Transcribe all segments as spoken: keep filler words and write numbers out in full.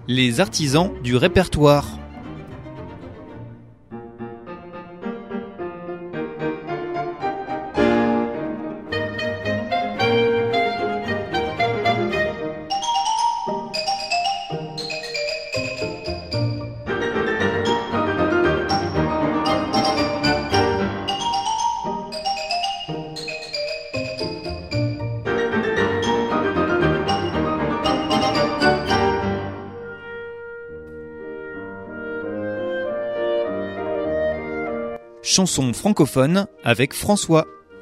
Les artisans du répertoire. Chanson francophone avec François.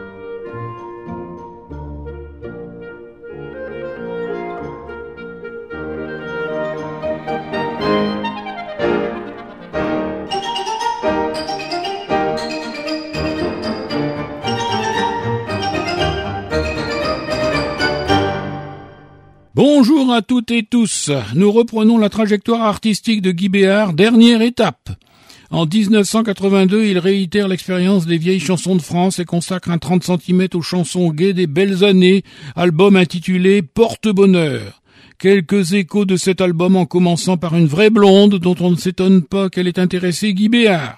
Bonjour à toutes et tous. Nous reprenons la trajectoire artistique de Guy Béart, dernière étape. En dix-neuf cent quatre-vingt-deux, il réitère l'expérience des vieilles chansons de France et consacre un trente centimètres aux chansons gaies des belles années, album intitulé Porte-Bonheur. Quelques échos de cet album en commençant par une vraie blonde dont on ne s'étonne pas qu'elle ait intéressé Guy Béart.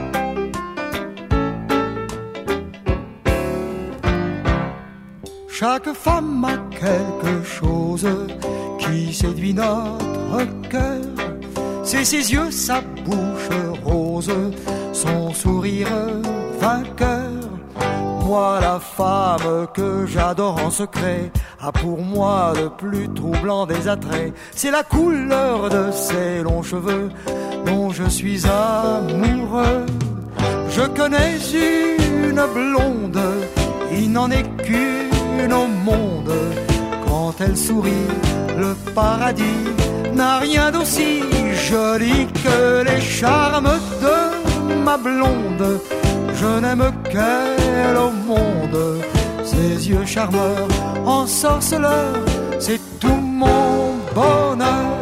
Chaque femme a quelque chose qui séduit notre cœur. C'est ses yeux, sa bouche rose, son sourire vainqueur. Moi, la femme que j'adore en secret a pour moi le plus troublant des attraits. C'est la couleur de ses longs cheveux dont je suis amoureux. Je connais une blonde, il n'en est qu'une au monde. Quand elle sourit, le paradis n'a rien d'aussi joli que les charmes de ma blonde. Je n'aime qu'elle au monde. Ses yeux charmeurs, ensorceleurs, c'est tout mon bonheur.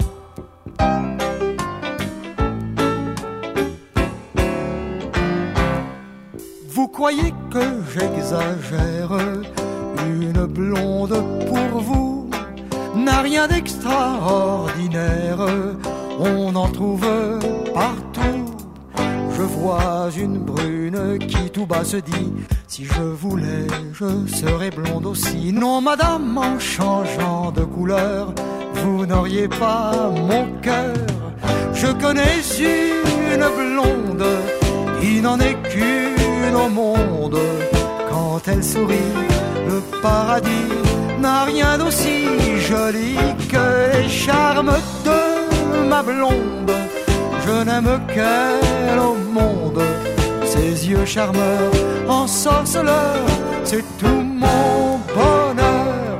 Vous croyez que j'exagère? Une blonde pour vous n'a rien d'extraordinaire, on en trouve partout. Je vois une brune qui tout bas se dit: si je voulais, je serais blonde aussi. Non madame, en changeant de couleur, vous n'auriez pas mon cœur. Je connais une blonde, il n'en est qu'une au monde. Quand elle sourit, le paradis n'a rien d'aussi joli que les charmes de ma blonde. Je n'aime qu'elle au monde. Ses yeux charmeurs, ensorceleurs, c'est tout mon bonheur.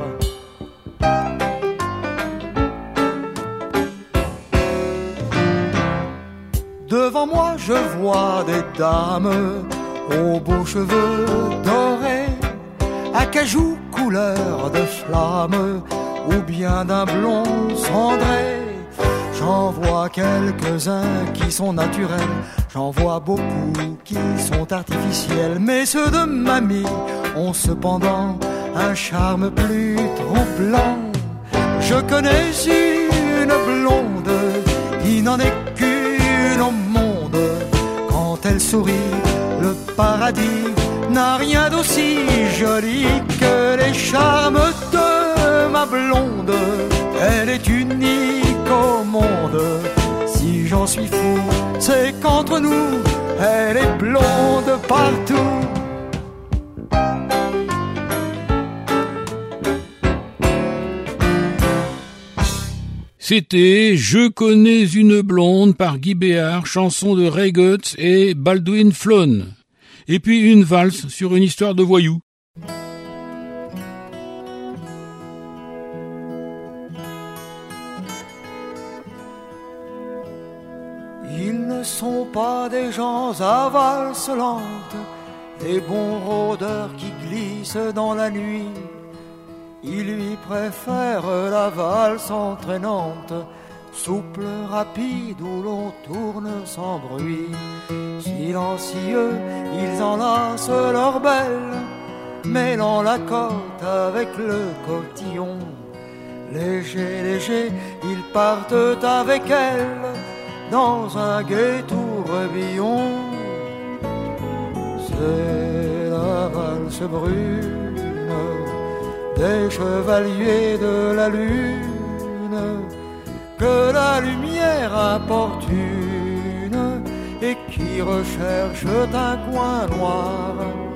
Devant moi je vois des dames aux beaux cheveux dorés, acajou couleur de flamme, ou bien d'un blond cendré. J'en vois quelques-uns qui sont naturels, j'en vois beaucoup qui sont artificiels, mais ceux de mamie ont cependant un charme plus troublant. Je connais une blonde, il n'en est qu'une au monde. Quand elle sourit, le paradis n'a rien d'aussi joli que les charmes de ma blonde. Elle est unique au monde. Si j'en suis fou, c'est qu'entre nous, elle est blonde partout. C'était « Je connais une blonde » par Guy Béart, chanson de Ray Guts et Baldwin Flown. Et puis une valse sur une histoire de voyous. Ils ne sont pas des gens à valse lente, des bons rôdeurs qui glissent dans la nuit. Ils lui préfèrent la valse entraînante, souple, rapide, où l'on tourne sans bruit. Silencieux, ils enlacent leur belle, mêlant la côte avec le cotillon. Léger, léger, ils partent avec elle dans un gai tourbillon. C'est la valse brune des chevaliers de la lune que la lumière importune et qui recherche un coin noir.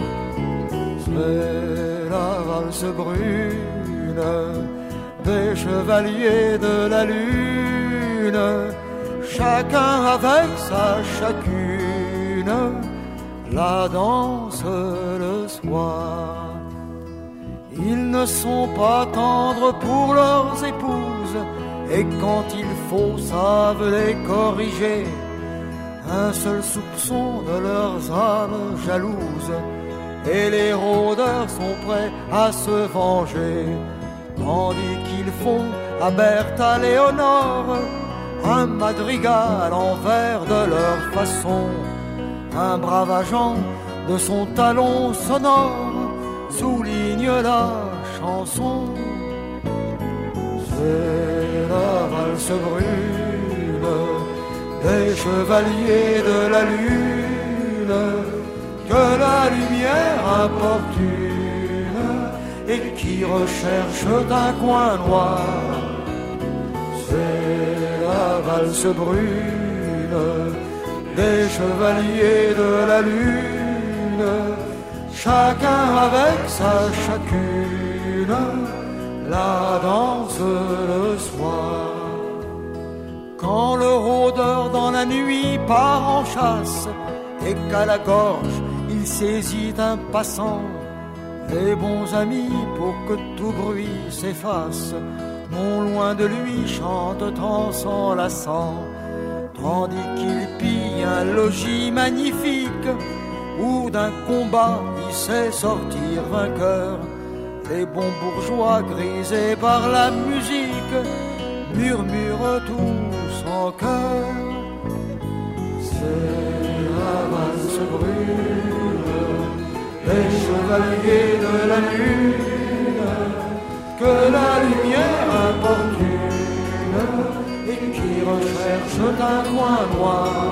C'est la valse brune des chevaliers de la lune, chacun avec sa chacune, la danse le soir. Ils ne sont pas tendres pour leurs épouses, et quand il faut savent les corriger. Un seul soupçon de leurs âmes jalouses, et les rôdeurs sont prêts à se venger. Tandis qu'ils font à Bertha Léonore un madrigal en vers de leur façon, un brave agent de son talon sonore souligne la chanson. C'est la valse brune des chevaliers de la lune que la lumière importune et qui recherche un coin noir. C'est la valse brune des chevaliers de la lune, chacun avec sa chacune, la danse le soir. Quand le rôdeur dans la nuit part en chasse et qu'à la gorge il saisit un passant, les bons amis, pour que tout bruit s'efface, non loin de lui chantent en s'enlaçant, tandis qu'il pille un logis magnifique où d'un combat il sait sortir vainqueur. Les bons bourgeois grisés par la musique murmurent tous en chœur. C'est la valse brune des chevaliers de la lune que la lumière importune et qui recherche un coin noir.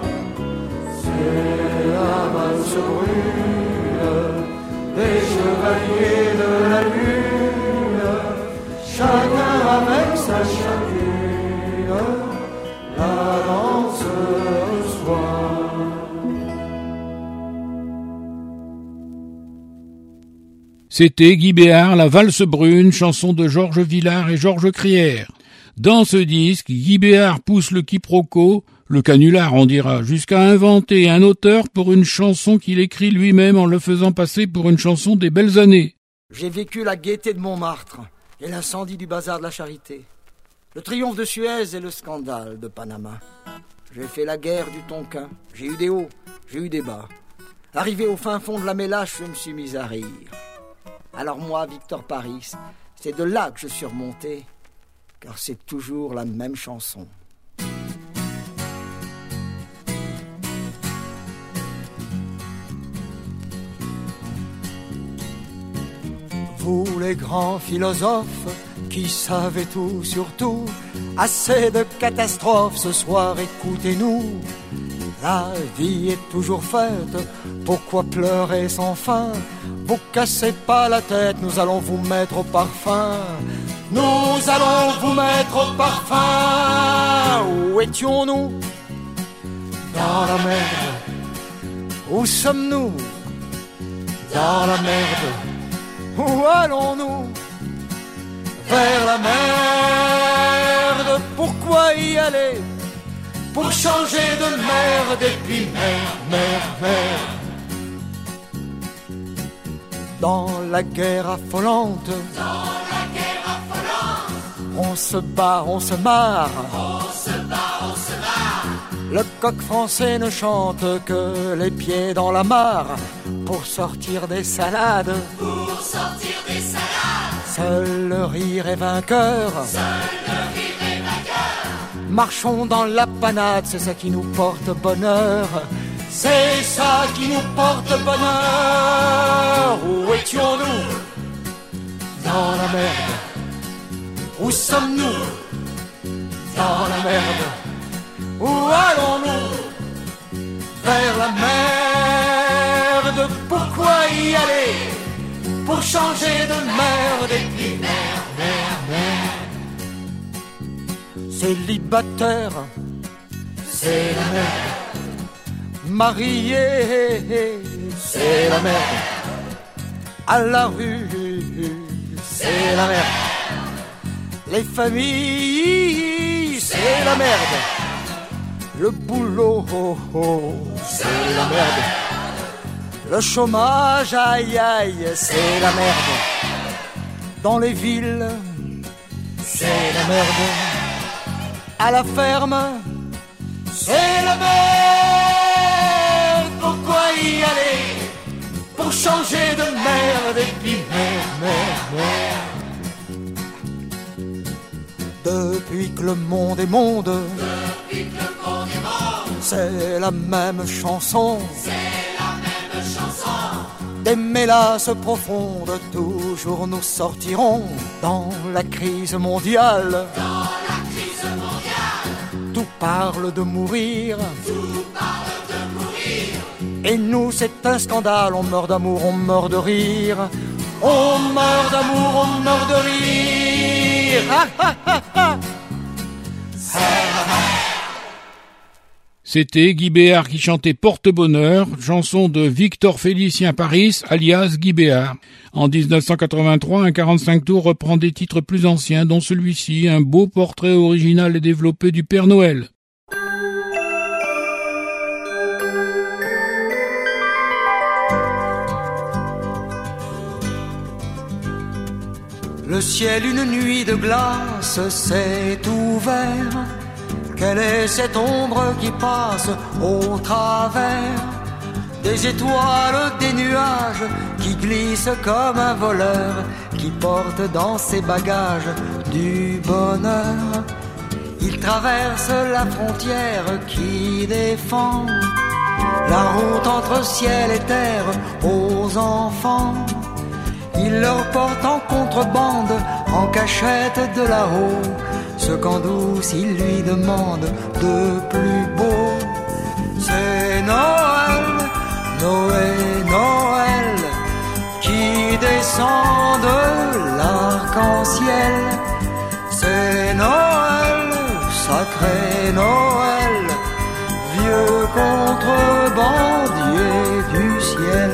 C'est la valse brune des chevaliers de la lune, chacun avec sa chacune, la danse le soir. C'était Guy Béart, La valse brune, chanson de Georges Villard et Georges Crière. Dans ce disque, Guy Béart pousse le quiproquo, le canular on dira, jusqu'à inventer un auteur pour une chanson qu'il écrit lui-même en le faisant passer pour une chanson des belles années. J'ai vécu la gaieté de Montmartre et l'incendie du bazar de la Charité, le triomphe de Suez et le scandale de Panama. J'ai fait la guerre du Tonkin, j'ai eu des hauts, j'ai eu des bas. Arrivé au fin fond de la Mélache, je me suis mis à rire. Alors moi, Victor Paris, c'est de là que je suis remonté, car c'est toujours la même chanson. Vous les grands philosophes qui savez tout sur tout, assez de catastrophes ce soir, écoutez-nous. La vie est toujours faite, pourquoi pleurer sans fin? Vous cassez pas la tête, nous allons vous mettre au parfum. Nous allons vous mettre au parfum. Où étions-nous? Dans la merde. Où sommes-nous? Dans la merde. Où allons-nous? Vers la merde. Pourquoi y aller? Pour changer de merde et puis merde, merde, merde. Dans la guerre affolante, dans la guerre affolante, on se bat, on se marre, on se bat, on se marre. Le coq français ne chante que les pieds dans la mare pour sortir des salades, pour sortir des salades. Seul le rire est vainqueur, seul le rire est vainqueur. Marchons dans la panade, c'est ça qui nous porte bonheur. C'est ça qui nous porte bonheur. Où étions-nous? Dans la merde. Où Où sommes-nous? Dans la merde. Où allons-nous? Vers la merde. Pourquoi y aller? Pour changer de merde et puis merde, merde, merde. Célibataire, c'est la merde. Marié, c'est la merde. À la rue, c'est la merde. Les familles, c'est la merde. Le boulot, c'est la merde. Le chômage, aïe aïe, c'est la merde. Dans les villes, c'est la merde. À la ferme, c'est la merde. Pourquoi y aller? Pour changer de merde et puis merde, merde, merde. Depuis que le monde est monde, Depuis que le monde est monde, c'est la même chanson. c'est la même chanson. Des mélasses profondes, toujours nous sortirons dans la crise mondiale. Dans la crise mondiale, Tout parle de mourir, tout parle de mourir. et nous c'est un scandale. On meurt d'amour, on meurt de rire. On meurt d'amour, on meurt de rire. Ah, ah, ah, ah. C'était Guy Béard qui chantait Porte-Bonheur, chanson de Victor Félicien Paris, alias Guy Béard. En dix-neuf cent quatre-vingt-trois, un quarante-cinq tours reprend des titres plus anciens, dont celui-ci, un beau portrait original et développé du Père Noël. Le ciel, une nuit de glace, s'est ouvert. Quelle est cette ombre qui passe au travers des étoiles, des nuages, qui glissent comme un voleur, qui porte dans ses bagages du bonheur. Il traverse la frontière qui défend la route entre ciel et terre aux enfants. Il leur porte en contrebande, en cachette de là-haut, ce qu'en douce il lui demande de plus beau. C'est Noël, Noël, Noël, qui descend de l'arc-en-ciel. C'est Noël, sacré Noël, vieux contrebandier du ciel.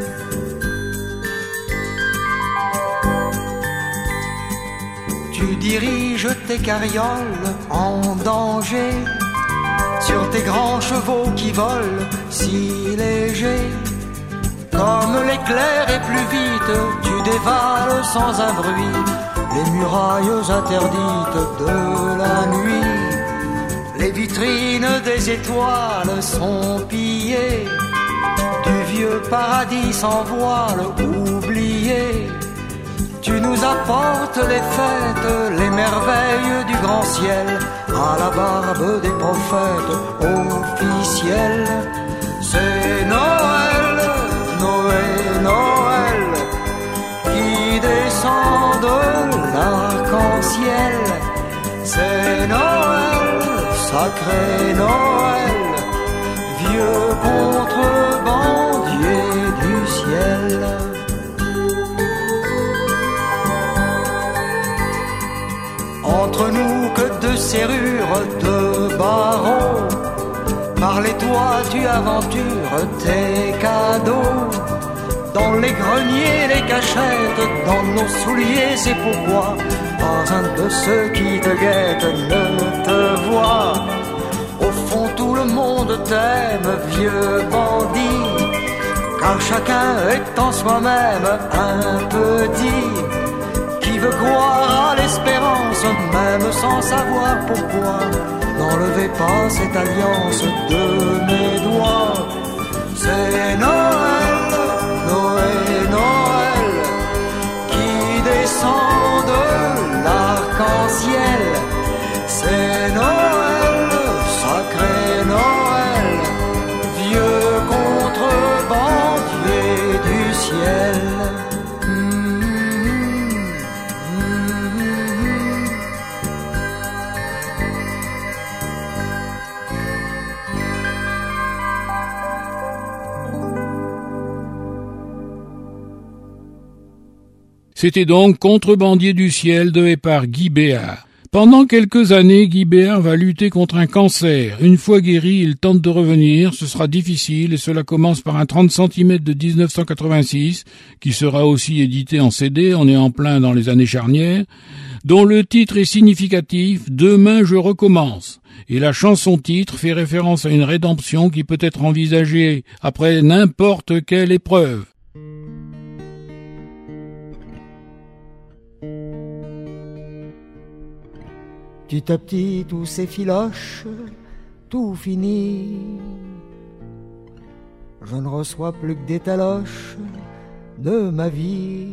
Tu diriges tes carrioles en danger sur tes grands chevaux qui volent si légers. Comme l'éclair et plus vite, tu dévales sans un bruit les murailles interdites de la nuit. Les vitrines des étoiles sont pillées, du vieux paradis sans voile oublié. Tu nous apportes les fêtes, les merveilles du grand ciel, à la barbe des prophètes officiels. C'est Noël, Noël, Noël, qui descend de l'arc-en-ciel. C'est Noël, sacré Noël, vieux contrebandier du ciel. Entre nous que de serrures, de barreaux, par les toits tu aventures tes cadeaux. Dans les greniers, les cachettes, dans nos souliers, c'est pourquoi pas un de ceux qui te guettent ne te voit. Au fond tout le monde t'aime, vieux bandit, car chacun est en soi-même un petit qui veut croire à l'espérance, même sans savoir pourquoi. N'enlevez pas cette alliance de mes doigts. C'est Noël, Noël, Noël, qui descend de l'arc-en-ciel. C'est Noël, sacré Noël, vieux contrebandier du ciel. C'était donc Contrebandier du ciel de et par Guy Béard. Pendant quelques années, Guy Béard va lutter contre un cancer. Une fois guéri, il tente de revenir. Ce sera difficile et cela commence par un trente centimètres de dix-neuf cent quatre-vingt-six, qui sera aussi édité en C D, on est en plein dans les années charnières, dont le titre est significatif « Demain je recommence ». Et la chanson-titre fait référence à une rédemption qui peut être envisagée après n'importe quelle épreuve. Petit à petit, tout s'effiloche, tout finit. Je ne reçois plus que des taloches de ma vie.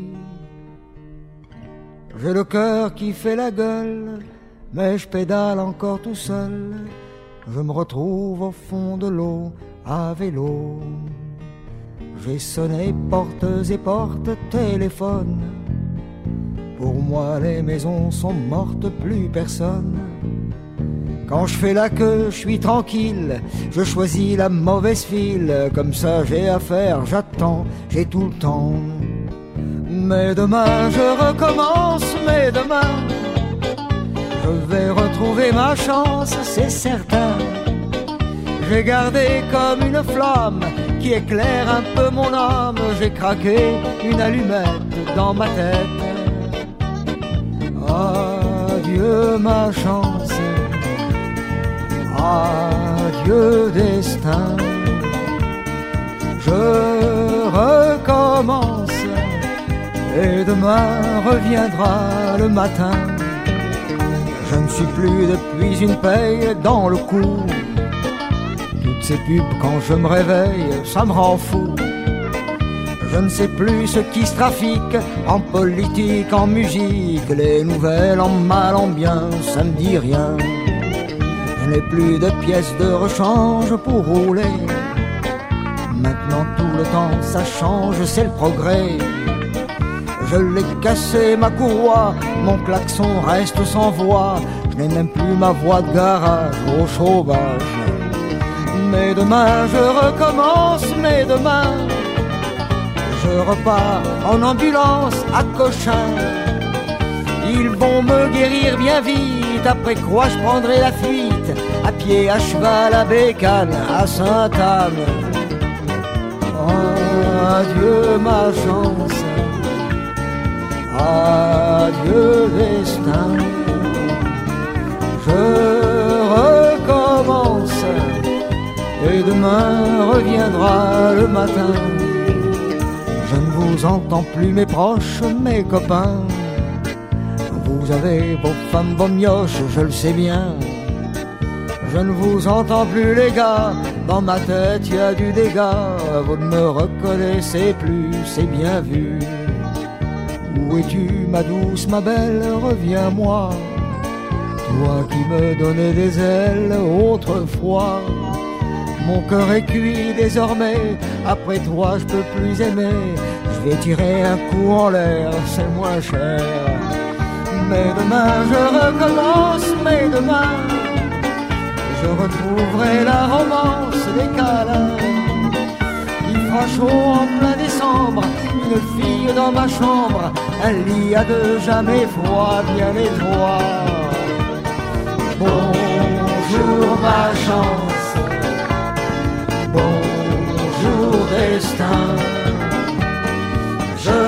J'ai le cœur qui fait la gueule, mais je pédale encore tout seul. Je me retrouve au fond de l'eau à vélo. J'ai sonné portes et portes, téléphone. Pour moi les maisons sont mortes, plus personne. Quand je fais la queue, je suis tranquille, je choisis la mauvaise file. Comme ça j'ai affaire, j'attends, j'ai tout le temps. Mais demain je recommence, mais demain je vais retrouver ma chance, c'est certain. J'ai gardé comme une flamme qui éclaire un peu mon âme. J'ai craqué une allumette dans ma tête. Adieu ma chance, adieu destin. Je recommence et demain reviendra le matin. Je ne suis plus depuis une paye dans le cou. Toutes ces pubs quand je me réveille, ça me rend fou. Je ne sais plus ce qui se trafique en politique, en musique, les nouvelles en mal, en bien, ça me dit rien. Je n'ai plus de pièces de rechange pour rouler. Maintenant tout le temps ça change, c'est le progrès. Je l'ai cassé ma courroie, mon klaxon reste sans voix. Je n'ai même plus ma voix de garage au chômage. Mais demain je recommence, mais demain je repars en ambulance à Cochin. Ils vont me guérir bien vite, après quoi je prendrai la fuite. À pied, à cheval, à bécane, à Sainte-Anne. Oh, adieu ma chance, adieu destin. Je recommence et demain reviendra le matin. Je ne vous entends plus mes proches, mes copains. Vous avez vos femmes, vos mioches, je le sais bien. Je ne vous entends plus les gars, dans ma tête y a du dégât. Vous ne me reconnaissez plus, c'est bien vu. Où es-tu ma douce, ma belle, reviens-moi. Toi qui me donnais des ailes autrefois. Mon cœur est cuit désormais, après toi je peux plus aimer. Je vais tirer un coup en l'air, c'est moins cher. Mais demain je recommence, mais demain je retrouverai la romance des câlins. Il fera chaud en plein décembre, une fille dans ma chambre, un lit à deux, jamais froid, bien étroit. Bonjour ma chance, bonjour destin. Je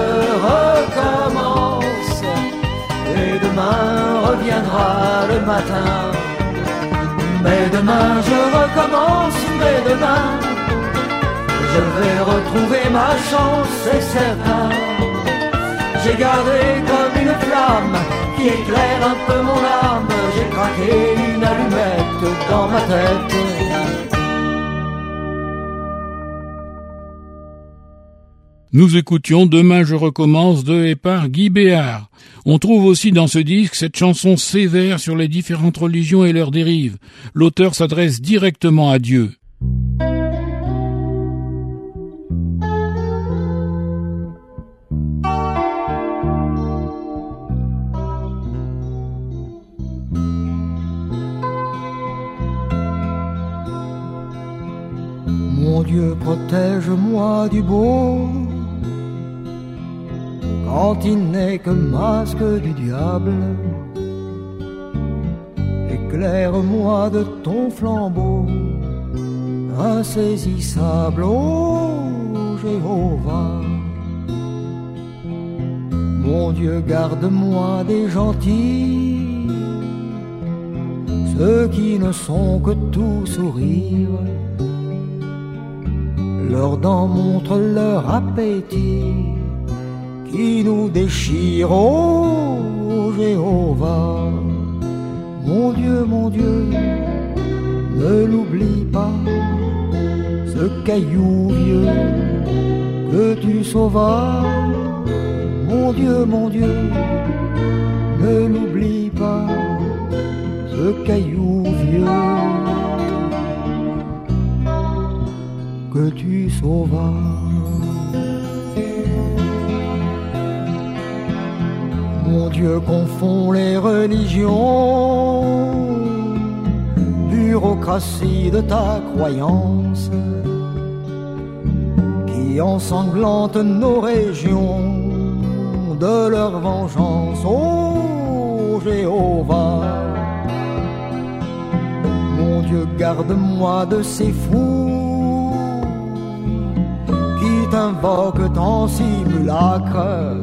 recommence et demain reviendra le matin. Mais demain je recommence, mais demain je vais retrouver ma chance, c'est certain. J'ai gardé comme une flamme qui éclaire un peu mon âme. J'ai craqué une allumette dans ma tête. Nous écoutions Demain je recommence de et par Guy Béard. On trouve aussi dans ce disque cette chanson sévère sur les différentes religions et leurs dérives. L'auteur s'adresse directement à Dieu. Mon Dieu, protège-moi du beau. quand il n'est que masque du diable. Éclaire-moi de ton flambeau insaisissable, ô Jéhovah. Mon Dieu, garde-moi des gentils, ceux qui ne sont que tout sourire. Leurs dents montrent leur appétit, qui nous déchire, ô Jéhovah. Mon Dieu, mon Dieu, ne l'oublie pas, ce caillou vieux que tu sauvas. Mon Dieu, mon Dieu, ne l'oublie pas, ce caillou vieux que tu sauvas. Mon Dieu confond les religions, bureaucratie de ta croyance, qui ensanglante nos régions de leur vengeance, ô Jéhovah. Mon Dieu, garde-moi de ces fous qui t'invoquent en simulacre,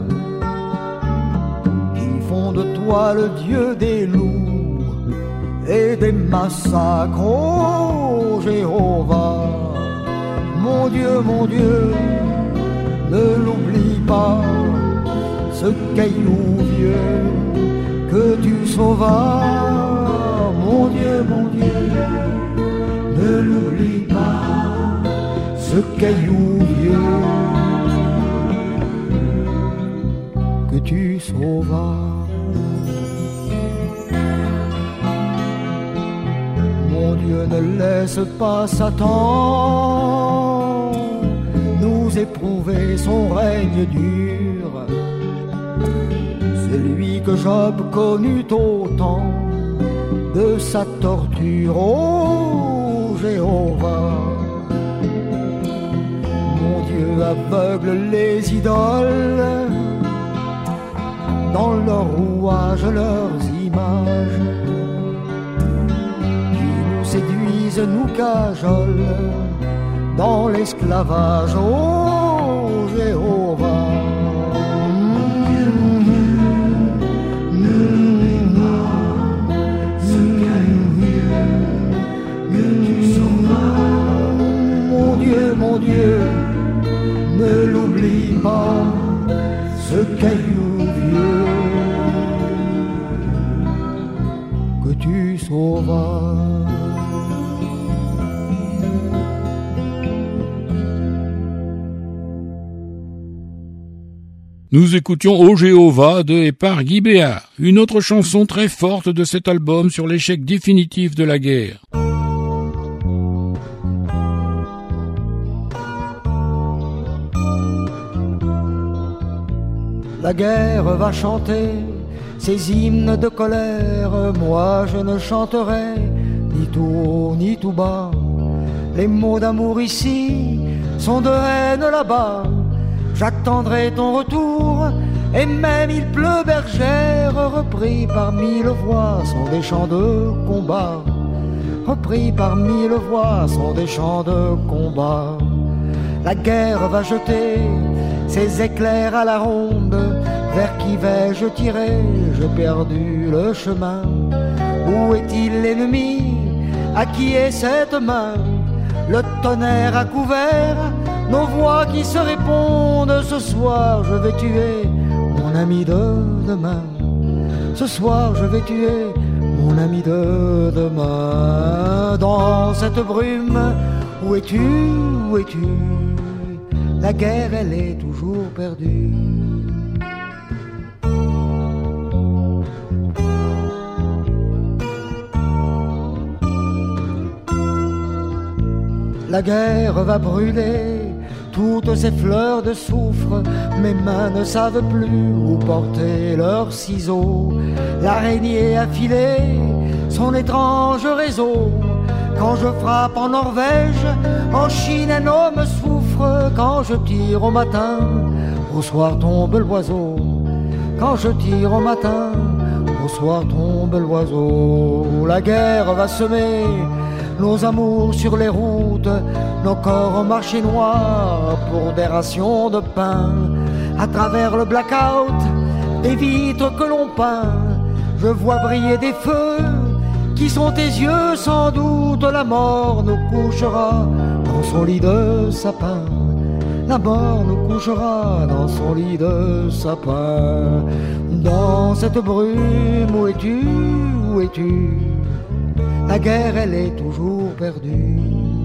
qui font de toi le Dieu des loups et des massacres, ô Jéhovah. Mon Dieu, mon Dieu, ne l'oublie pas, ce caillou vieux que tu sauvas. Mon Dieu, mon Dieu, ne l'oublie pas, ce caillou vieux que tu sauvas. Mon Dieu, ne laisse pas Satan nous éprouver son règne dur, celui que Job connut au temps de sa torture, ô Jéhovah. Mon Dieu, aveugle les idoles dans leurs rouages, leurs images, qui nous séduisent, nous cajolent dans l'esclavage, ô Jéhovah. Mon Dieu, ne l'oublie pas, ce caillou vieux que tu sauvas. Nous écoutions Ô Jéhovah de et par Guy Béard, une autre chanson très forte de cet album sur l'échec définitif de la guerre. La guerre va chanter ses hymnes de colère, moi je ne chanterai ni tout haut ni tout bas. Les mots d'amour ici sont de haine là-bas. J'attendrai ton retour, et même il pleut bergère, repris par mille voix sont des chants de combat. Repris par mille voix sont des chants de combat. La guerre va jeter ses éclairs à la ronde, vers qui vais-je tirer? J'ai perdu le chemin. Où est-il l'ennemi? À qui est cette main? Le tonnerre a couvert nos voix qui se répondent. Ce soir je vais tuer mon ami de demain. Ce soir je vais tuer mon ami de demain. Dans cette brume, où es-tu? Où es-tu? La guerre, elle est toujours perdue. La guerre va brûler toutes ces fleurs de soufre. Mes mains ne savent plus où porter leurs ciseaux. L'araignée a filé son étrange réseau. Quand je frappe en Norvège, en Chine un homme souffre. Quand je tire au matin, au soir tombe l'oiseau. Quand je tire au matin, au soir tombe l'oiseau. La guerre va semer nos amours sur les routes, nos corps au marché noir pour des rations de pain. À travers le blackout, des vitres que l'on peint, je vois briller des feux qui sont tes yeux sans doute. La mort nous couchera dans son lit de sapin. La mort nous couchera dans son lit de sapin. Dans cette brume, où es-tu, où es-tu? La guerre, elle est toujours perdue.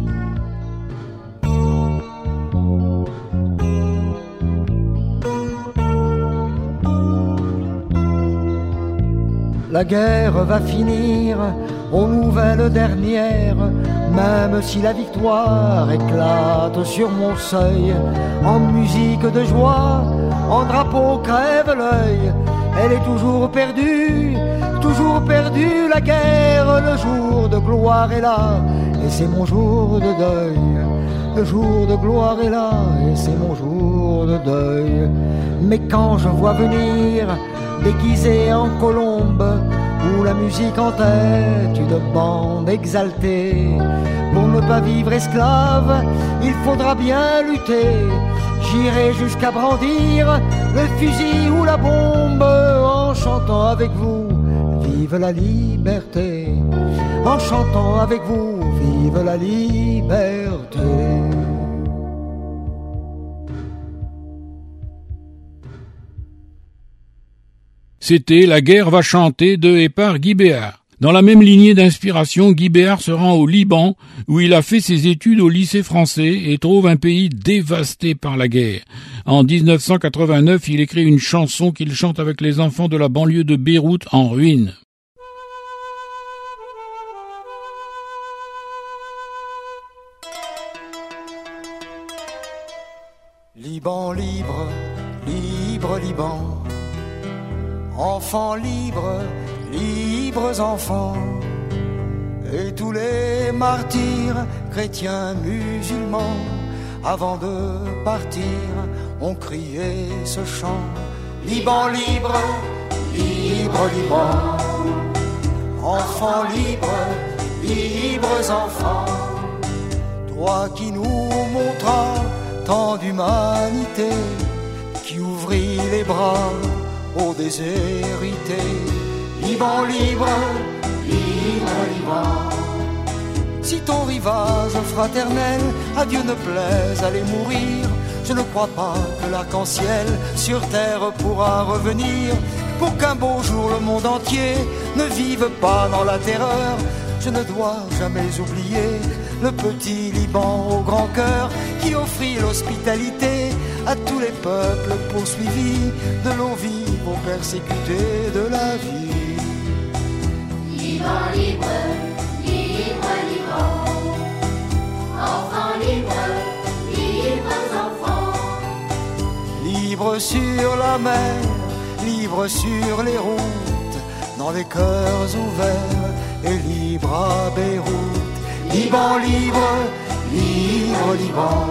La guerre va finir aux nouvelles dernières, même si la victoire éclate sur mon seuil. En musique de joie, en drapeau crève l'œil. Elle est toujours perdue, toujours perdue la guerre. Le jour de gloire est là, et c'est mon jour de deuil. Le jour de gloire est là, et c'est mon jour de deuil. Mais quand je vois venir, déguisé en colombe, ou la musique en tête, une bande exaltée, pour ne pas vivre esclave, il faudra bien lutter. J'irai jusqu'à brandir le fusil ou la bombe, en chantant avec vous, vive la liberté. En chantant avec vous, vive la liberté. C'était La guerre va chanter de et par Guy Béart. Dans la même lignée d'inspiration, Guy Béart se rend au Liban, où il a fait ses études au lycée français et trouve un pays dévasté par la guerre. En dix-neuf cent quatre-vingt-neuf, il écrit une chanson qu'il chante avec les enfants de la banlieue de Beyrouth en ruine. Liban libre, libre Liban, enfants libres, libres enfants, et tous les martyrs, chrétiens, musulmans, avant de partir, ont crié ce chant. Liban libre, libre Liban, enfants libres, libres enfants, toi qui nous montras tant d'humanité, qui ouvrit les bras aux déshérités. Liban libre, libre Liban, si ton rivage fraternel à Dieu ne plaise, allez mourir. Je ne crois pas que l'arc-en-ciel sur terre pourra revenir, pour qu'un beau jour le monde entier ne vive pas dans la terreur. Je ne dois jamais oublier le petit Liban au grand cœur, qui offrit l'hospitalité à tous les peuples poursuivis, de l'eau vive aux persécutés de la vie. Liban libre, libre Liban, enfants libres, libres enfants, libres sur la mer, libres sur les routes, dans les cœurs ouverts, et libres à Beyrouth. Liban libre, libre Liban.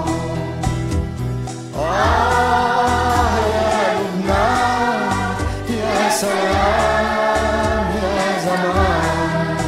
Ah, ya Lubnan, ya Salam, ya Zaman.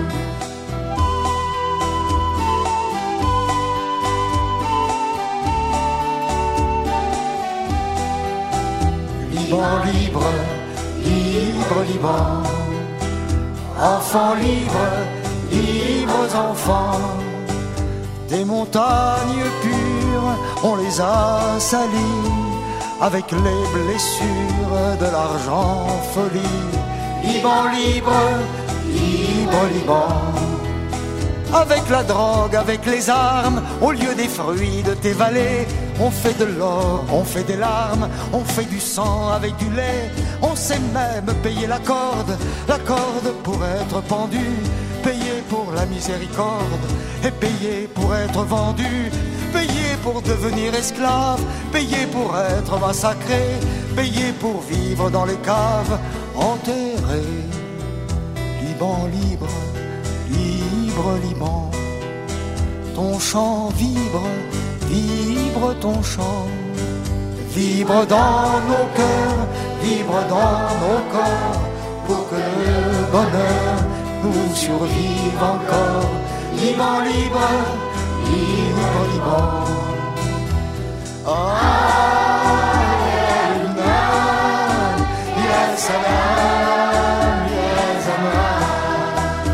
Liban libre, libre Liban, enfants libres, libres enfants, des montagnes pures, on les a salies, avec les blessures de l'argent folie. Liban libre, libre Liban, avec la drogue, avec les armes, au lieu des fruits de tes vallées, on fait de l'or, on fait des larmes, on fait du sang avec du lait, on sait même payer la corde, la corde pour être pendu, payé pour la miséricorde, et payé pour être vendu, payé pour devenir esclave, payé pour être massacré, payé pour vivre dans les caves, enterré. Liban libre, libre Liban, ton chant vibre, vibre ton chant, vibre dans nos cœurs, vibre dans nos corps, pour que le bonheur nous survive encore. Liban, libre, libre, libre. Ah, ya salam, ya zaman.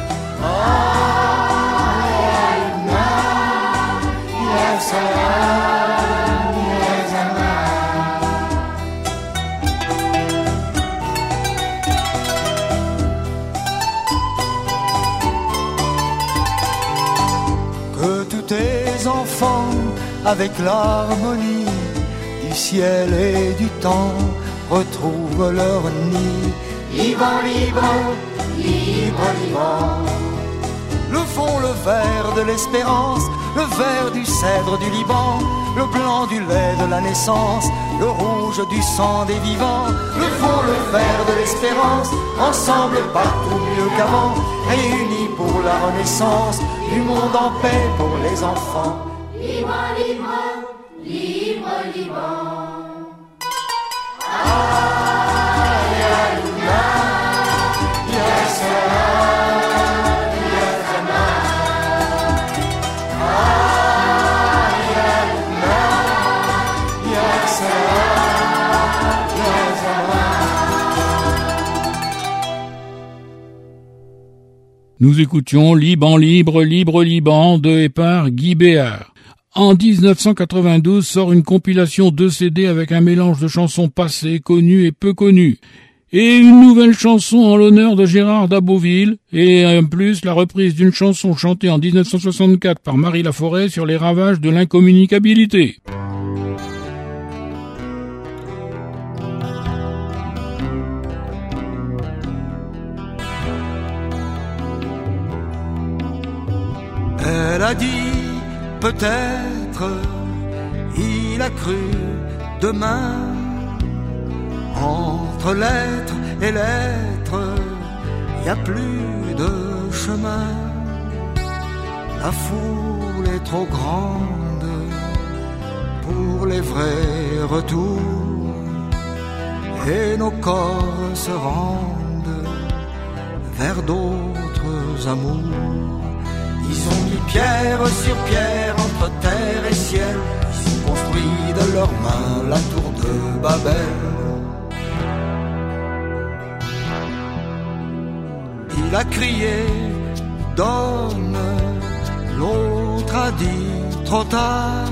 Ah, ya salam, ya zaman. Que tous tes enfants, avec l'harmonie du ciel et du temps, retrouvent leur nid. Liban, libre, libre, libre. Le fond, le vert de l'espérance, le vert du cèdre du Liban, le blanc du lait de la naissance, le rouge du sang des vivants. Le fond, le vert de l'espérance, ensemble partout mieux qu'avant, réunis pour la renaissance du monde en paix pour les enfants. Libre, libre, libre, libre. Nous écoutions Liban libre, libre Liban de et par Guy Béard. En dix-neuf cent quatre-vingt-douze sort une compilation de C D avec un mélange de chansons passées, connues et peu connues. Et une nouvelle chanson en l'honneur de Gérard d'Aboville, et en plus la reprise d'une chanson chantée en dix-neuf cent soixante-quatre par Marie Laforêt sur les ravages de l'incommunicabilité. Elle a dit peut-être, il a cru demain. Entre l'être et l'être, y a plus de chemin. La foule est trop grande pour les vrais retours, et nos corps se rendent vers d'autres amours. Ils ont mis pierre sur pierre entre terre et ciel. Ils ont construit de leurs mains la tour de Babel. Il a crié, donne, l'autre a dit trop tard.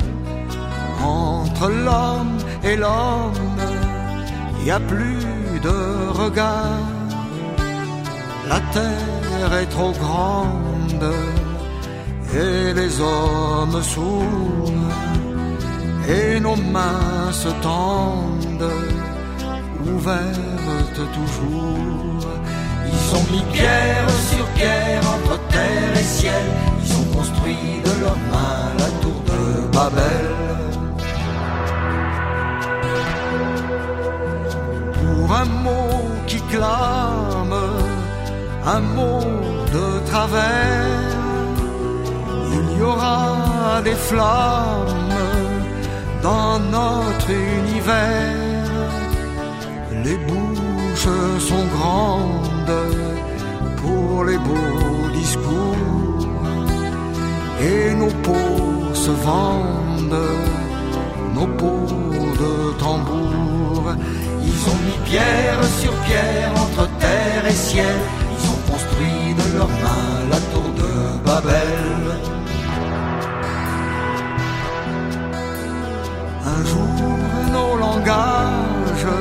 Entre l'homme et l'homme, il n'y a plus de regard. La terre est trop grande et les hommes sourds, et nos mains se tendent, ouvertes toujours. Ils ont mis pierre sur pierre entre terre et ciel. Ils ont construit de leurs mains la tour de Babel. Pour un mot qui clame, un mot de travers, il y aura des flammes dans notre univers. Les bouches sont grandes pour les beaux discours, et nos peaux se vendent, nos peaux de tambour. Ils ont mis pierre sur pierre entre terre et ciel. Ils ont construit de leurs mains la tour de Babel. Un jour nos langages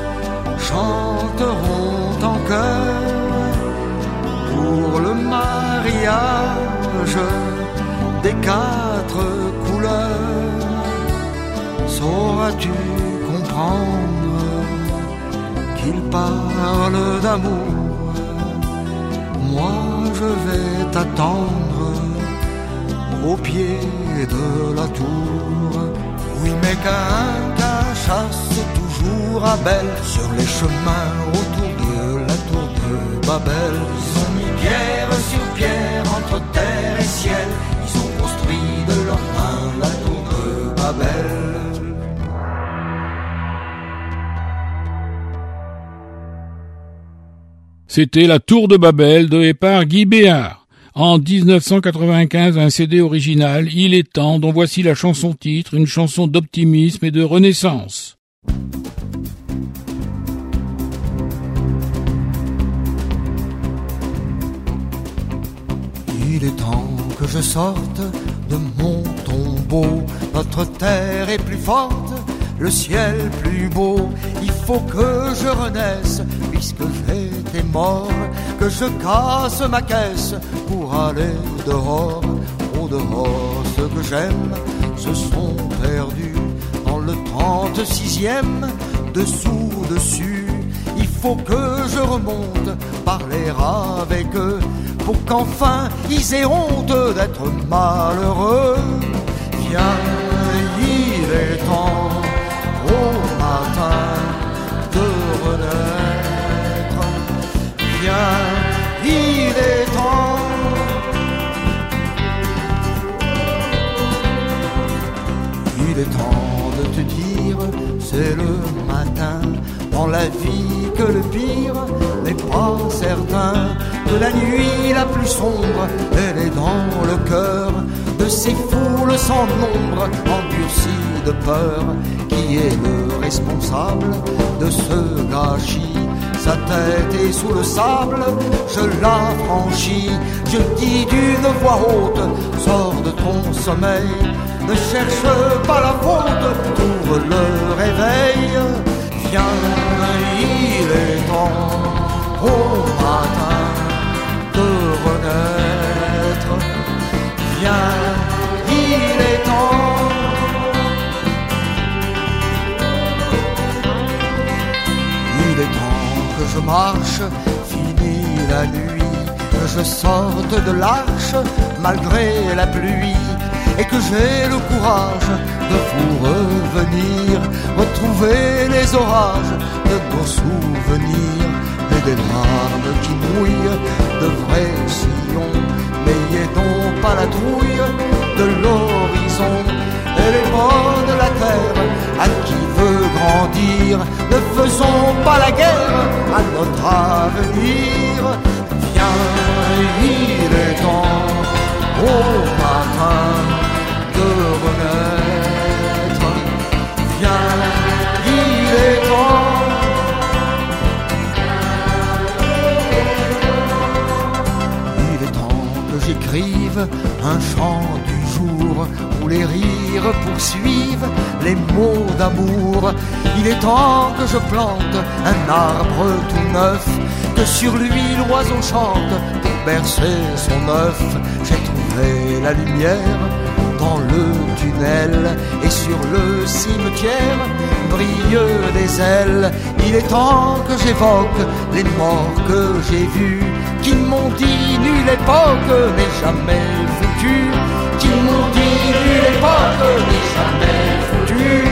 chanteront en chœur pour le mariage des quatre couleurs. Sauras-tu comprendre qu'ils parlent d'amour? Moi je vais t'attendre au pied de la tour. Oui, mais qu'un cas chasse toujours à belle sur les chemins autour de la tour de Babel. Ils ont mis pierre sur pierre entre terre et ciel. Ils ont construit de leurs mains la tour de Babel. C'était La Tour de Babel de et par Guy Béard. En dix-neuf cent quatre-vingt-quinze, un C D original, Il est temps, dont voici la chanson titre, une chanson d'optimisme et de renaissance. Il est temps que je sorte de mon tombeau. Notre terre est plus forte, le ciel plus beau. Il faut que je renaisse, puisque j'étais mort. Que je casse ma caisse pour aller dehors. Au dehors, ceux que j'aime se sont perdus dans le trente-sixième, dessous, dessus. Il faut que je remonte, parler avec eux, pour qu'enfin ils aient honte d'être malheureux. Viens, il est temps au matin de renaître. Viens, il est temps. Il est temps de te dire, c'est le matin. Dans la vie que le pire n'est pas certain. Que la nuit la plus sombre, elle est dans le cœur de ces foules sans nombre, endurcies de peur. Qui est le responsable de ce gâchis? Sa tête est sous le sable, je la franchis. Je dis d'une voix haute, sors de ton sommeil. Ne cherche pas la faute, trouve le réveil. Viens, il est temps au matin de renaître. Viens, il est temps. Il est temps que je marche, fini la nuit, que je sorte de l'arche malgré la pluie, et que j'ai le courage de vous revenir, retrouver les orages de nos souvenirs, et des larmes qui mouillent de vrais sillons. N'ayez donc pas la trouille de l'horizon, elle est bonne la terre à qui veut grandir. Ne faisons pas la guerre à notre avenir. Viens, il est temps au matin de renaître. Viens, il est temps. Il est temps que j'écrive un chant du jour où les rires poursuivent les mots d'amour. Il est temps que je plante un arbre tout neuf, que sur lui l'oiseau chante pour bercer son œuf. J'ai trouvé la lumière dans le tunnel, et sur le cimetière brillent des ailes. Il est temps que j'évoque les morts que j'ai vus, qui m'ont dit nulle époque n'est jamais foutue, qui m'ont dit nulle époque n'est jamais foutue.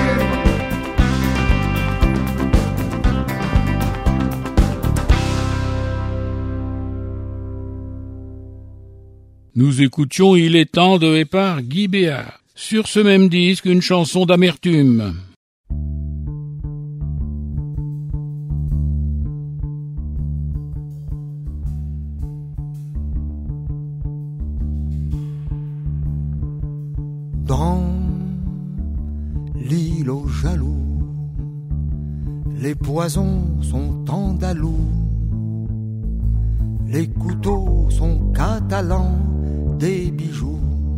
Nous écoutions Il est temps de et par Guy Béard. Sur ce même disque, une chanson d'amertume. Dans l'île aux jaloux, les poisons sont andalous, les couteaux sont catalans, des bijoux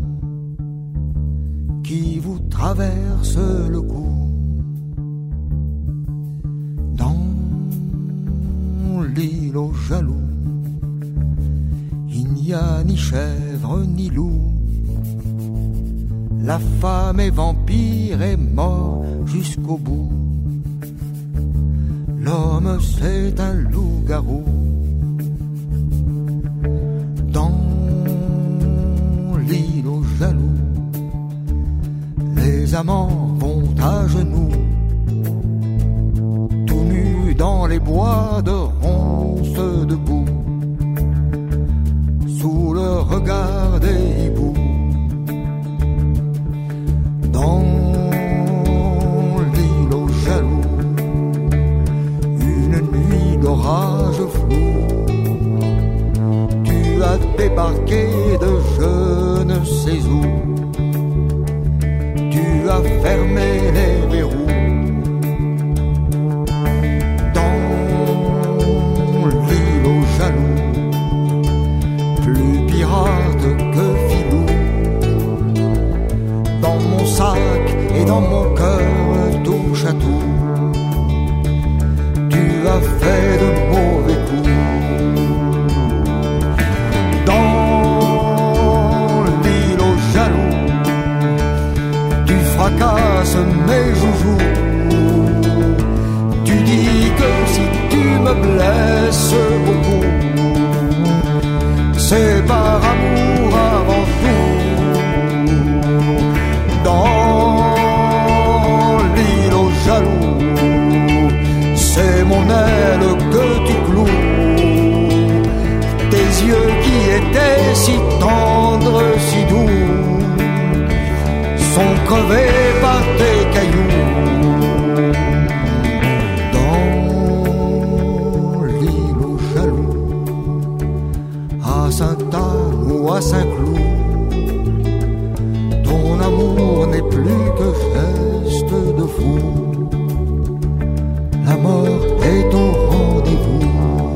qui vous traversent le cou. Dans l'île aux jaloux, il n'y a ni chèvre ni loup. La femme est vampire et mort jusqu'au bout. L'homme c'est un loup-garou. Dans l'île aux jaloux, les amants vont à genoux, tout nus dans les bois de ronces debout, sous le regard des hiboux. Dans l'île aux jaloux, une nuit d'orage flou, débarqué de je ne sais où. Tu as fermé les verrous. Dans l'île aux jaloux, plus pirate que filou. Dans mon sac et dans mon cœur touche à tout. Tu as fait de mauvais coups. Dans l'île aux jaloux, tu fracasses mes joujoux. Tu dis que si tu me blesses beaucoup, c'est par amour avant tout. Dans l'île aux jaloux, c'est mon aile que tu cloues. Tes yeux qui étaient si tendres, si doux, sont crevés par tes cailloux. Dans l'île aux jaloux, à Sainte-Anne ou à Saint-Cloud, ton amour n'est plus que geste de fou. La mort est au rendez-vous.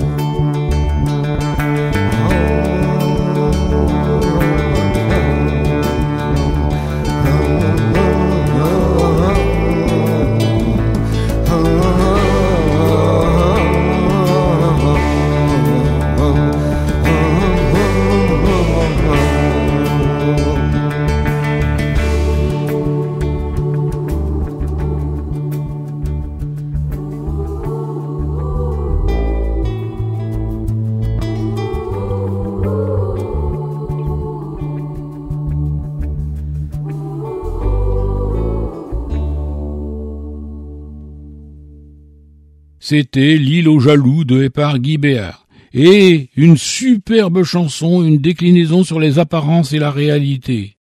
C'était L'île aux jaloux de par Guy Béard. Et une superbe chanson, une déclinaison sur les apparences et la réalité.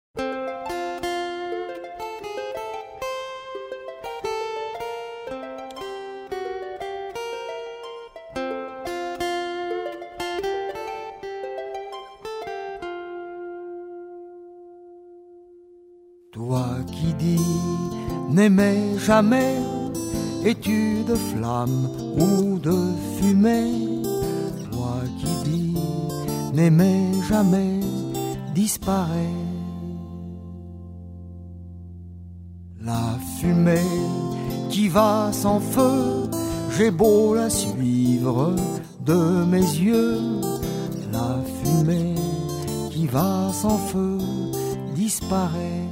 Toi qui dis n'aimais jamais, es-tu de flamme ou de fumée? Toi qui dis n'aimais jamais, disparaît. La fumée qui va sans feu, j'ai beau la suivre de mes yeux. La fumée qui va sans feu, disparaît.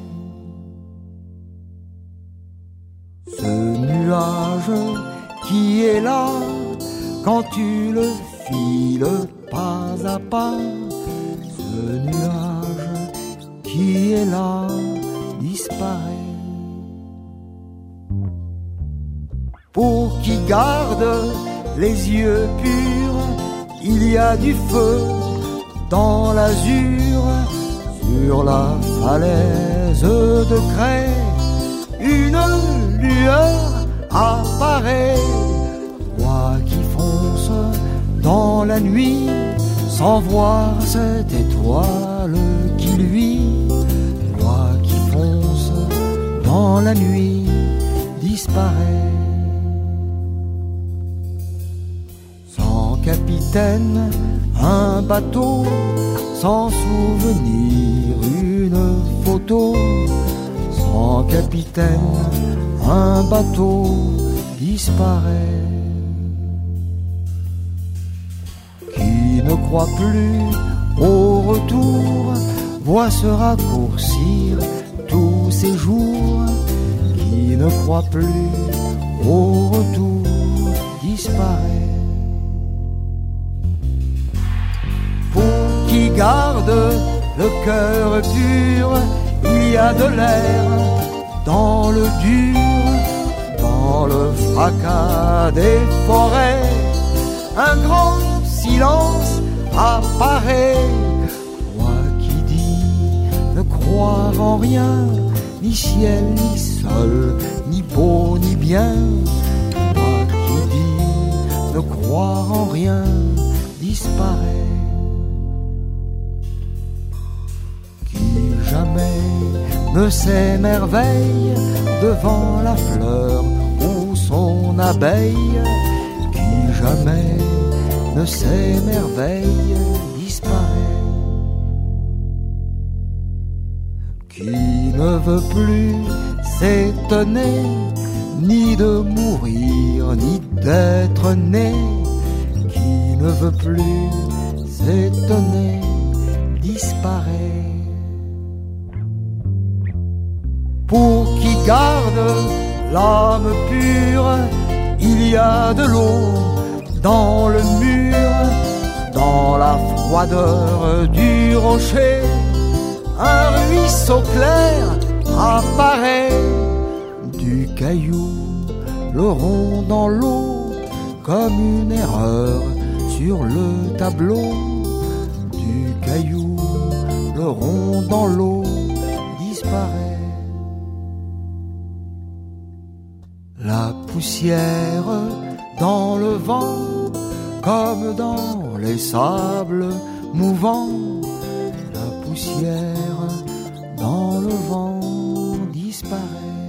Ce nuage qui est là, quand tu le files pas à pas, ce nuage qui est là, disparaît. Pour qui garde les yeux purs, il y a du feu dans l'azur, sur la falaise de craie, une lueur apparaît. Toi qui fonces dans la nuit sans voir cette étoile qui luit, toi qui fonces dans la nuit, disparaît. Sans capitaine, un bateau, sans souvenir, une photo. Sans capitaine, un bateau disparaît. Qui ne croit plus au retour voit se raccourcir tous ses jours. Qui ne croit plus au retour disparaît. Pour qui garde le cœur pur, il y a de l'air dans le dur, dans le fracas des forêts. Un grand silence apparaît. Toi qui dis ne croire en rien, ni ciel, ni sol, ni beau, ni bien. Toi qui dis ne croire en rien, disparaît. ne s'émerveille devant la fleur ou son abeille, qui jamais ne s'émerveille disparaît. Qui ne veut plus s'étonner, ni de mourir, ni d'être né, qui ne veut plus s'étonner, disparaît. Pour qui garde l'âme pure, il y a de l'eau dans le mur, dans la froideur du rocher, un ruisseau clair apparaît, du caillou le rond dans l'eau, comme une erreur sur le tableau, du caillou le rond dans l'eau disparaît. La poussière dans le vent, comme dans les sables mouvants, la poussière dans le vent disparaît.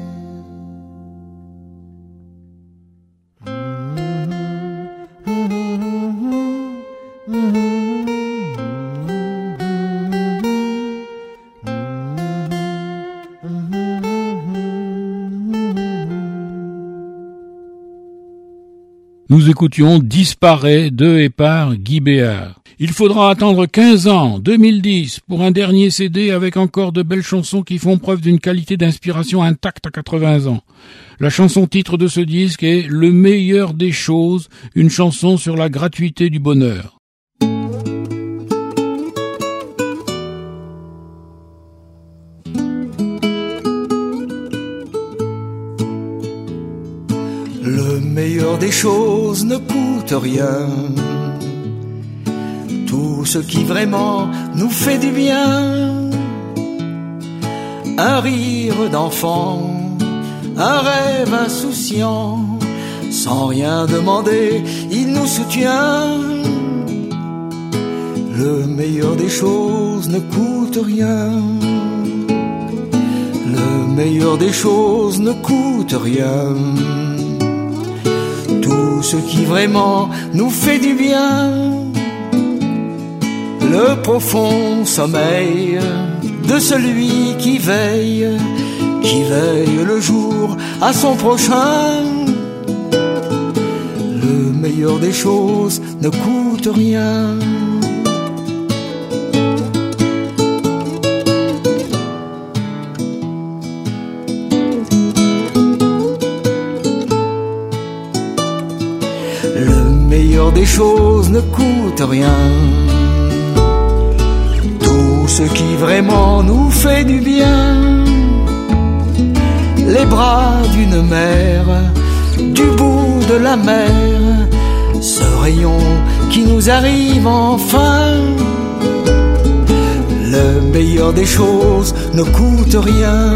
Nous écoutions Disparaît de et par Guy Béard. Il faudra attendre quinze ans, deux mille dix, pour un dernier C D avec encore de belles chansons qui font preuve d'une qualité d'inspiration intacte à quatre-vingts ans. La chanson titre de ce disque est Le meilleur des choses, une chanson sur la gratuité du bonheur. Le meilleur des choses ne coûte rien. Tout ce qui vraiment nous fait du bien. Un rire d'enfant, un rêve insouciant. Sans rien demander, il nous soutient. Le meilleur des choses ne coûte rien. Le meilleur des choses ne coûte rien. Tout ce qui vraiment nous fait du bien, le profond sommeil de celui qui veille, qui veille le jour à son prochain. Le meilleur des choses ne coûte rien. Des choses ne coûtent rien. Tout ce qui vraiment nous fait du bien, les bras d'une mère, du bout de la mer, ce rayon qui nous arrive enfin. Le meilleur des choses ne coûte rien.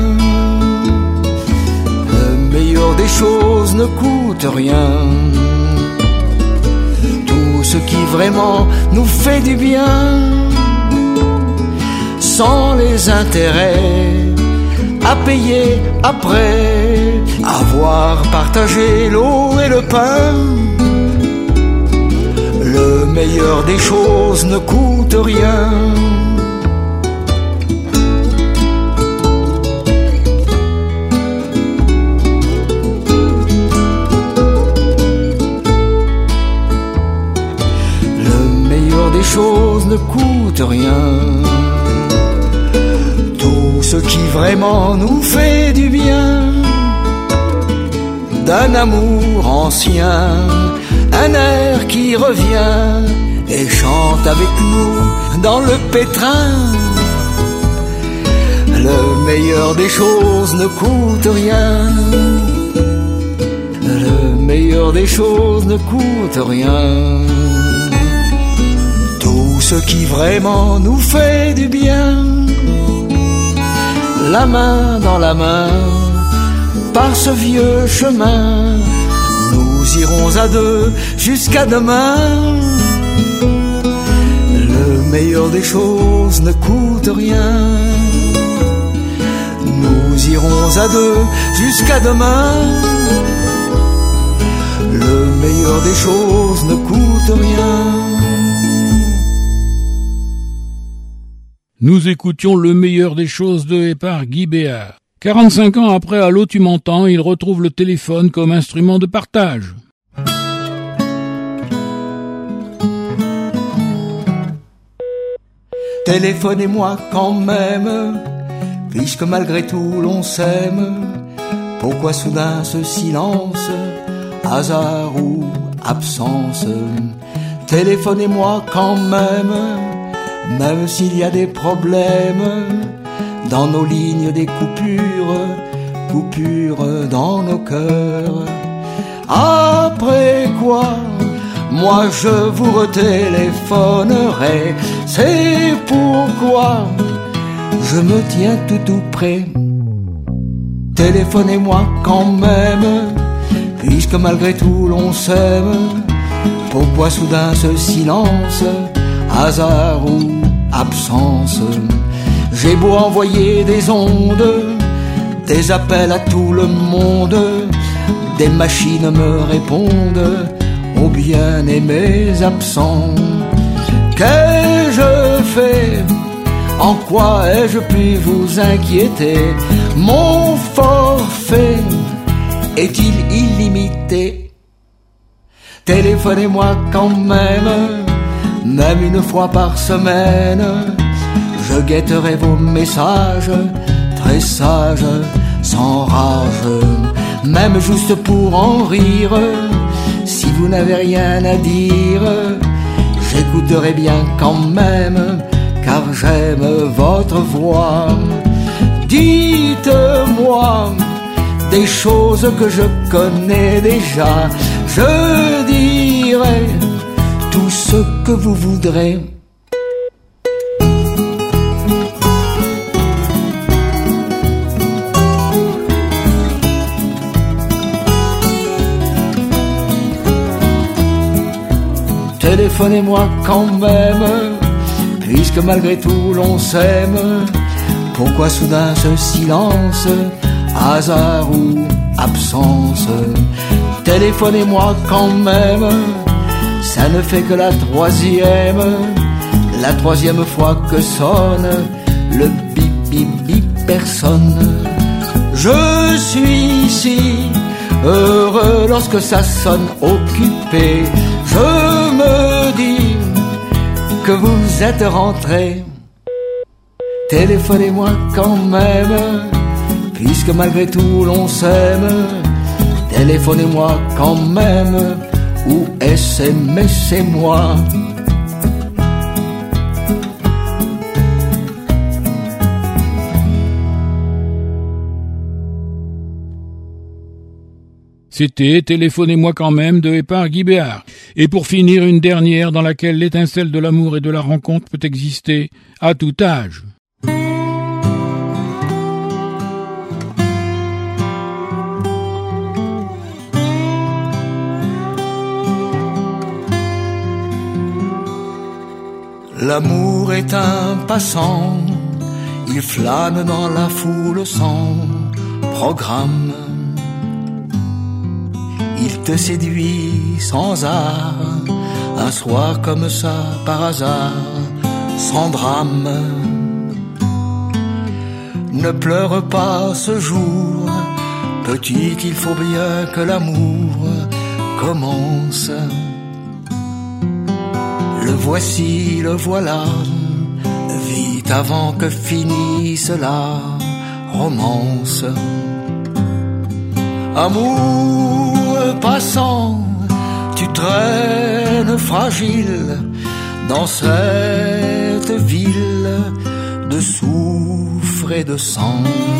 Le meilleur des choses ne coûte rien. Ce qui vraiment nous fait du bien, sans les intérêts à payer après avoir partagé l'eau et le pain. Le meilleur des choses ne coûte rien. Choses ne coûte rien. Tout ce qui vraiment nous fait du bien, d'un amour ancien, un air qui revient et chante avec nous dans le pétrin. Le meilleur des choses ne coûte rien. Le meilleur des choses ne coûte rien. Tout ce qui vraiment nous fait du bien, la main dans la main, par ce vieux chemin, nous irons à deux jusqu'à demain. Le meilleur des choses ne coûte rien. nous irons à deux jusqu'à demain. Le meilleur des choses ne coûte rien. Nous écoutions Le meilleur des choses de et par Guy Béard. quarante-cinq ans après Allô tu m'entends, il retrouve le téléphone comme instrument de partage. Téléphonez-moi quand même, puisque malgré tout l'on s'aime. Pourquoi soudain ce silence, hasard ou absence? Téléphonez-moi quand même, même s'il y a des problèmes. Dans nos lignes des coupures, coupures dans nos cœurs. Après quoi, moi je vous retéléphonerai. C'est pourquoi je me tiens tout tout près. Téléphonez-moi quand même, puisque malgré tout l'on s'aime. Pourquoi soudain ce silence, hasard ou absence? J'ai beau envoyer des ondes, des appels à tout le monde, des machines me répondent aux bien-aimés absents. Qu'ai-je fait? En quoi ai-je pu vous inquiéter? Mon forfait est-il illimité? Téléphonez-moi quand même, même une fois par semaine. Je guetterai vos messages, très sages, sans rage, même juste pour en rire. Si vous n'avez rien à dire, j'écouterai bien quand même, car j'aime votre voix. Dites-moi des choses que je connais déjà, je dirai tout ce que vous voudrez. Téléphonez-moi quand même, puisque malgré tout l'on s'aime. Pourquoi soudain ce silence, hasard ou absence? Téléphonez-moi quand même, ça ne fait que la troisième, la troisième fois que sonne le bip bip bip personne. Je suis si heureux lorsque ça sonne occupé. Je me dis que vous êtes rentré. Téléphonez-moi quand même, puisque malgré tout l'on s'aime. Téléphonez-moi quand même, ou S M S-moi. C'était Téléphonez-moi quand même de et par Guy Béard. Et pour finir, une dernière dans laquelle l'étincelle de l'amour et de la rencontre peut exister à tout âge. L'amour est un passant, il flâne dans la foule sans programme. Il te séduit sans art, un soir comme ça par hasard, sans drame. Ne pleure pas ce jour, petite, il faut bien que l'amour commence. Le voici, le voilà, vite avant que finisse la romance. Amour passant, tu traînes fragile dans cette ville de soufre et de sang.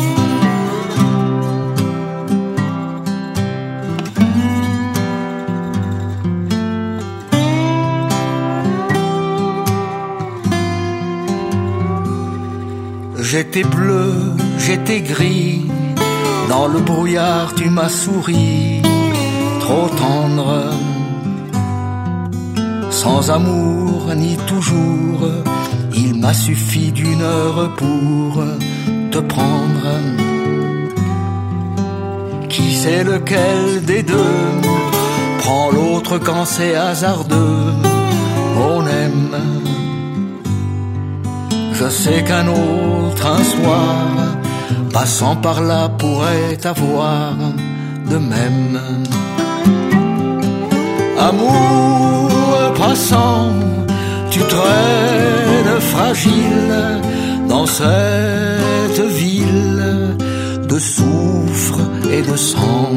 J'étais bleu, j'étais gris, dans le brouillard tu m'as souri, trop tendre. Sans amour ni toujours, il m'a suffi d'une heure pour te prendre. qui sait lequel des deux prend l'autre quand c'est hasardeux. On aime. Je sais qu'un autre un soir, passant par là, pourrait avoir de même. Amour passant, tu traînes fragile dans cette ville de soufre et de sang.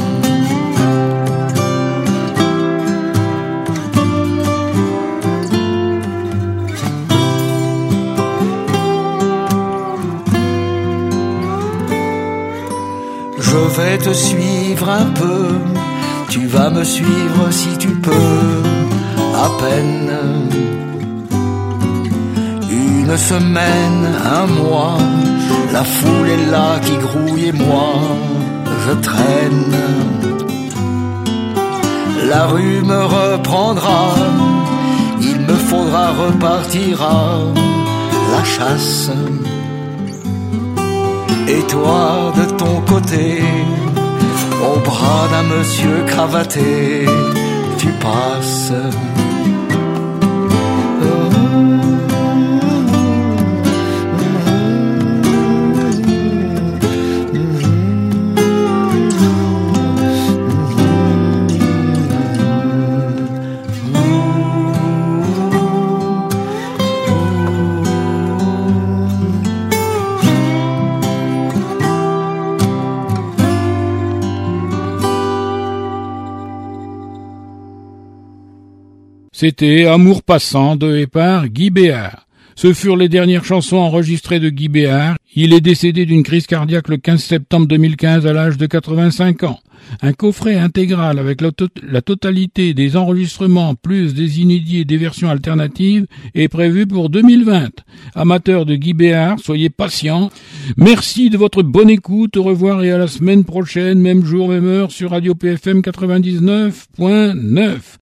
Je vais te suivre un peu, tu vas me suivre si tu peux, à peine. Une semaine, un mois, la foule est là qui grouille et moi, je traîne. La rue me reprendra, il me faudra repartir à la chasse. Et toi, de ton côté, au bras d'un monsieur cravaté, tu passes. C'était Amour passant de et par Guy Béard. Ce furent les dernières chansons enregistrées de Guy Béard. Il est décédé d'une crise cardiaque le quinze septembre deux mille quinze à l'âge de quatre-vingt-cinq ans. Un coffret intégral avec la, to- la totalité des enregistrements plus des inédits et des versions alternatives est prévu pour deux mille vingt. Amateurs de Guy Béard, soyez patients. Merci de votre bonne écoute. Au revoir et à la semaine prochaine, même jour, même heure sur Radio P F M quatre-vingt-dix-neuf point neuf.